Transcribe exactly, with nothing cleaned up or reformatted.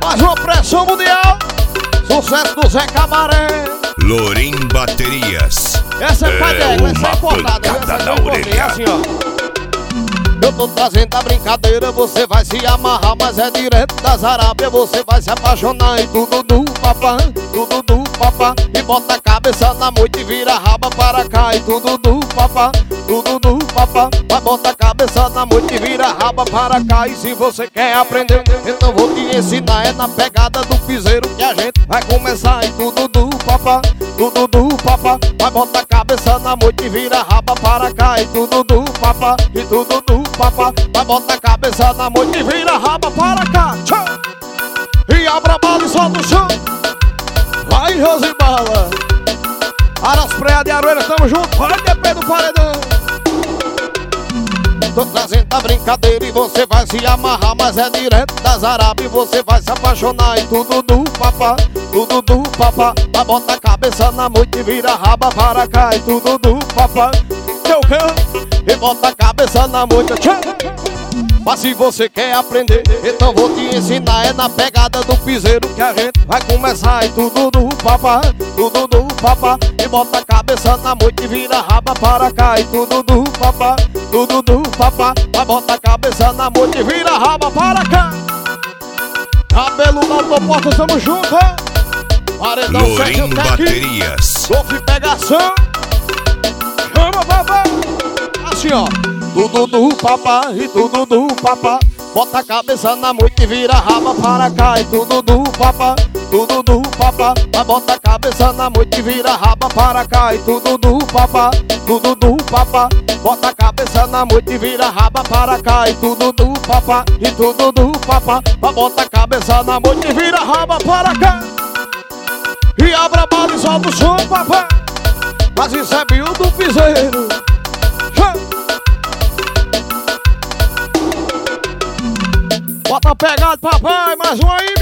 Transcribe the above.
Mais uma pressão mundial. Sucesso do Zé Camaré. Lorim Baterias. Essa é, é padega, essa é importada. Essa é na orelha. Assim, ó. Eu tô trazendo a brincadeira, você vai se amarrar, mas é direto das Arábias. Você vai se apaixonar e tudo do papá, tudo do papá. E bota a cabeça na moita e vira a raba para cá. E tudo do papá, tudo do papá. Vai botar a cabeça na moita e vira a raba para cá. E se você quer aprender, então vou te ensinar. É na pegada do piseiro que a gente vai começar. E tudo do papá, tudo do papá. Vai botar a cabeça na moita e vira a raba para cá. E tudo do papá, e tudo do papá. Vai botar a cabeça na moita e vira a raba para cá. Tchau. E abra a bala e solta o chão. Vai, Rosibala. Aras Praia de Aroeira, tamo junto. Vai, D P do Paredão. Tô trazendo a brincadeira e você vai se amarrar, mas é direto das Arábias. Você vai se apaixonar e tudo do papá, tudo do papá. Vai botar a cabeça na moita e vira a raba para cá. E tudo do papá. Teu cão. E bota a cabeça na moita. Mas se você quer aprender, então vou te ensinar. É na pegada do piseiro que a gente vai começar. E tudo do papá, tudo do papá. E bota a cabeça na moita e vira a raba para cá. E tudo do papá, tudo do papá. Vai botar a cabeça na moita e vira a raba para cá. Cabelo na tua porta, tamo junto, hein? Paredão Lorim Baterias. Golfe pegação. Chama, papai. Assim, ó. Tudo do papá e tudo do papá. Bota a cabeça na moita e vira a raba para cá. E tudo do papá, tudo do papá. Vai botar a cabeça na moita e vira a raba para cá. E tudo do papá, tudo do papá. Bota a cabeça na moita e vira a raba para cá. E tudo do papá, e tudo do papá. Vai botar a cabeça na moita e vira a raba para cá. E abra a bala e solta o som, papai. Mas isso é bio do piseiro. Bota a pegada, papai, mais um aí,